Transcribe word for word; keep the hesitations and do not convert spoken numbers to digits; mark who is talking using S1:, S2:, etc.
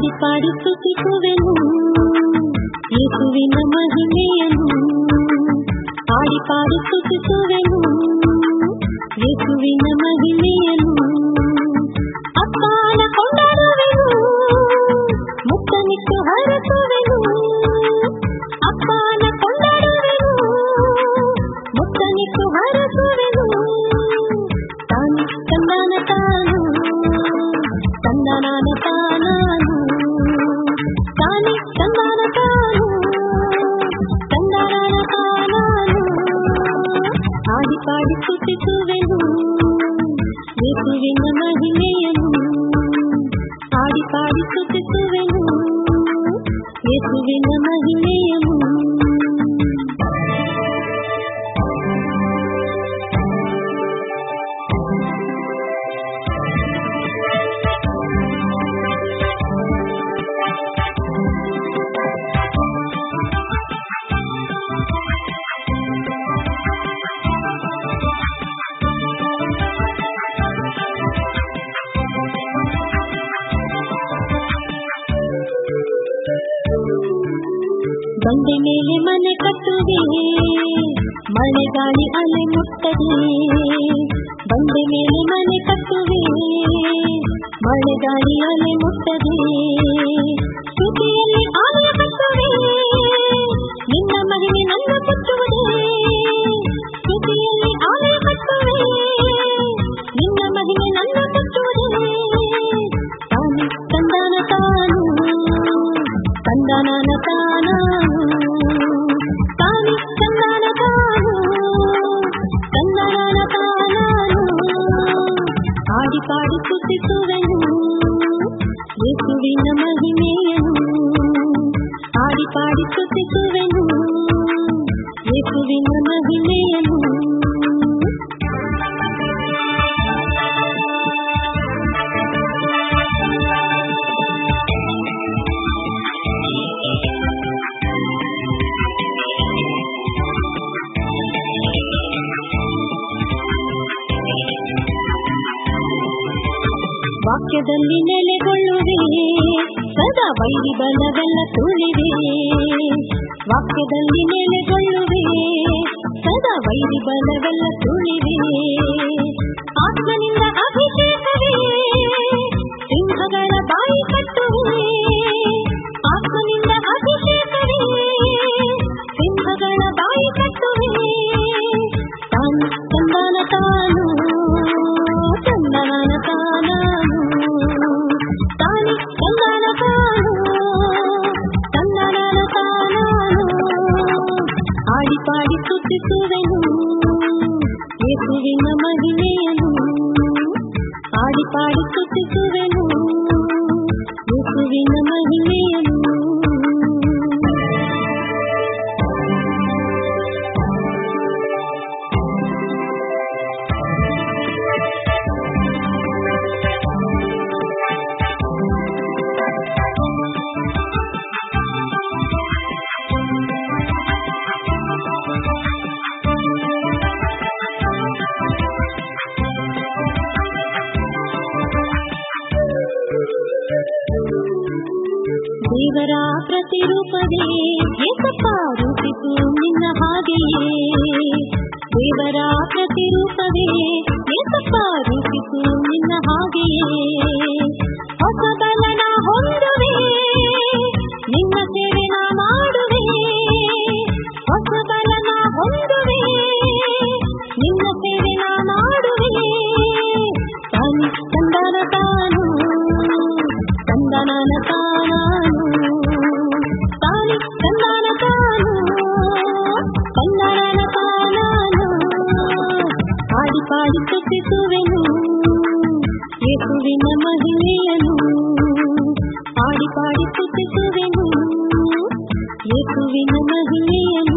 S1: ಹಾಡಿ ಪಾಡಿ ಸ್ತುತಿಸುವೆನು ಯೇಸುವಿನ ಮಹಿಮೆಯನ್ನು. ಹಾಡಿ ಪಾಡಿ ಸ್ತುತಿಸುವೆನು ಯೇಸುವಿನ ಮಹಿಮೆಯನ್ನು. ಅಪ್ಪನ ಕೊಂಡಾಡುವೆನು ಮುತ್ತನಿಟ್ಟು ಹರಸುವೆನು. ಅಪ್ಪನ ಕೊಂಡಾಡುವೆನು ಮುತ್ತನಿಟ್ಟು ಹರಸುವೆನು. ತಾನು ತಂದಾನ ತಾನು ತಂದನಾನ ತಾನಾನು. ತಾನೆ ತಂದಾನ ತಾನು ತಂದನಾನ ತಾನಾನು. ಹಾಡಿ ಪಾಡಿ ಸ್ತುತಿಸುವೆನು ಯೇಸುವಿನ ಮಹಿಮೆಯನ್ನು. ಹಾಡಿ ಪಾಡಿ ಸ್ತುತಿಸುವೆನು ಯೇಸುವಿನ ಮಹಿಮೆಯನ್ನು. ಬಂಡೆ ಮೇಲೆ ಮನೆ ಕಟ್ಟುವೆ ಮಳೆ ಗಾಳಿ ಅಲೆ ಮುಟ್ಟದೆ. ಬಂಡೆ ಮೇಲೆ ಮನೆ ಕಟ್ಟುವೆ ಮಳೆ ಗಾಳಿ ಅಲೆ ಮುಟ್ಟದೆ. ಸ್ತುತಿಯಲ್ಲಿ ಆಲಯ ಕಟ್ಟುವೆ ನಿನ್ನ ಮಹಿಮೆ ನನ್ನ ಕಟ್ಟುವುದೇ. ಸ್ತುತಿಯಲ್ಲಿ ಆಲಯ ಕಟ್ಟುವೆ ನಿನ್ನ ಮಹಿಮೆ ನನ್ನ ಕಟ್ಟುವುದೇ. ತಾನು ತಂದಾನ ತಾನು ತಂದನಾನ ತಾನಾನು. ತಾನೆ ತಂದಾನ ತಾನು ತಂದನಾನ ತಾನಾನು. ಹಾಡಿ ಪಾಡಿ ಸ್ತುತಿಸುವೆನು ಯೇಸುವಿನ ಮಹಿಮೆಯನ್ನು. ಹಾಡಿ ಪಾಡಿ ಸ್ತುತಿಸುವೆನು ಯೇಸುವಿನ ಮಹಿಮೆಯನ್ನು. ವಾಕ್ಯದಲ್ಲಿ ನೆಲೆಗೊಳ್ಳುವೆ ಸದಾ ವೈರಿ ಬಲವೆಲ್ಲ ತುಳಿವೆ. ವಾಕ್ಯದಲ್ಲಿ ನೆಲೆಗೊಳ್ಳುವೆ ಸದಾ ವೈರಿ ಬಲವೆಲ್ಲ ತುಳಿವೆ. ಆತ್ಮನಿಂದ ಅಭಿಷೇಕವೇ ಸಿಂಹಗಳ ಬಾಯಿ ಕಟ್ಟುವೆ. ಆತ್ಮನಿಂದ ಅಭಿಷೇಕವೇ ಸಿಂಹಗಳ ಬಾಯಿ ಕಟ್ಟುವೆ. ತಾನು ತಂದಾನ ತಾನು ತಂದನಾನ ತಾನಾನು. ತಾನೆ ತಂದಾನ ತಾನು ತಂದನಾನ ತಾನಾನು. ಹಾಡಿ ಪಾಡಿ ಸ್ತುತಿಸುವೆನು ಯೇಸುವಿನ ಮಹಿಮೆಯನ್ನು. ಹಾಡಿ ಪಾಡಿ ಸ್ತುತಿಸುವೆನು ಯೇಸುವಿನ ಮಹಿಮೆಯನ್ನು. ದೇವರ ಪ್ರತಿರೂಪವೇ ಏಸಪ್ಪ ರೂಪಿಸು ನಿನ್ನ ಹಾಗೆಯೇ. ದೇವರ ಪ್ರತಿರೂಪವೇ ಏಸಪ್ಪ ರೂಪಿಸು ನಿನ್ನ ಹಾಗೆಯೇ. ಹೊಸ ಬಲನ ಹೊಂದುವೆ ನಿನ್ನ ಸೇವೆ ನಾ ಮಾಡುವೆ. ಹೊಸ ಬಲನ ಹೊಂದುವೆ ನಿನ್ನ ಸೇವೆ ನಾ ಮಾಡುವೆ. ತಾನು ತಂದಾನ ತಾನು ತಂದನಾನ ತಾನಾನು. ತಾನೆ ತಂದಾನ ತಾನು ತಂದನಾನ ತಾನಾನು. ಹಾಡಿ ಪಾಡಿ ಸ್ತುತಿಸುವೆನು ಯೇಸುವಿನ ಮಹಿಮೆಯನ್ನು. ಹಾಡಿ ಪಾಡಿ ಸ್ತುತಿಸುವೆನು ಯೇಸುವಿನ ಮಹಿಮೆಯನ್ನು.